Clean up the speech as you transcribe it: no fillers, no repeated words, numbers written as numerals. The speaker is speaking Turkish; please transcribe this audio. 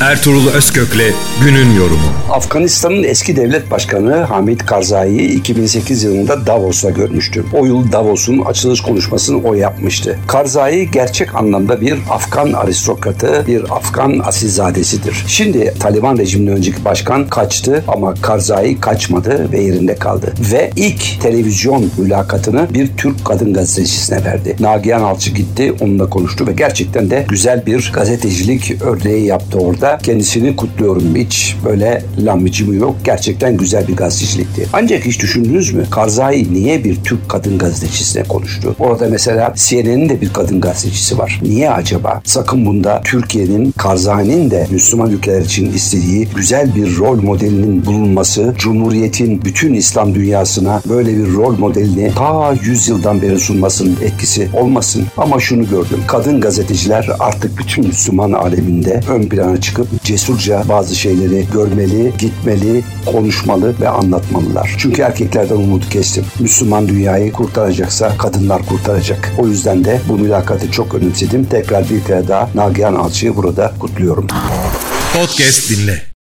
Ertuğrul Özkök'le günün yorumu. Afganistan'ın eski devlet başkanı Hamid Karzai'yi 2008 yılında Davos'ta görmüştüm. O yıl Davos'un açılış konuşmasını o yapmıştı. Karzai gerçek anlamda bir Afgan aristokratı, bir Afgan asilzadesidir. Şimdi Taliban rejiminden önceki başkan kaçtı ama Karzai kaçmadı ve yerinde kaldı. Ve ilk televizyon mülakatını bir Türk kadın gazetecisine verdi. Nagihan Alçı gitti, onunla konuştu ve gerçekten de güzel bir gazetecilik örneği yaptı orada. Kendisini kutluyorum. Hiç böyle lambicimi yok. Gerçekten güzel bir gazetecilikti. Ancak hiç düşündünüz mü? Karzai niye bir Türk kadın gazetecisine konuştu? Orada mesela CNN'in de bir kadın gazetecisi var. Niye acaba? Sakın bunda Türkiye'nin, Karzai'nin de Müslüman ülkeler için istediği güzel bir rol modelinin bulunması, Cumhuriyet'in bütün İslam dünyasına böyle bir rol modelini ta 100 yıldan beri sunmasının etkisi olmasın. Ama şunu gördüm. Kadın gazeteciler artık bütün Müslüman aleminde ön plana çıkıp cesurca bazı şeyleri görmeli, gitmeli, konuşmalı ve anlatmalılar. Çünkü erkeklerden umudu kestim. Müslüman dünyayı kurtaracaksa kadınlar kurtaracak. O yüzden de bu mülakatı çok önemsedim. Tekrar bir kere daha Nagihan Alçı'yı burada kutluyorum. Podcast dinle.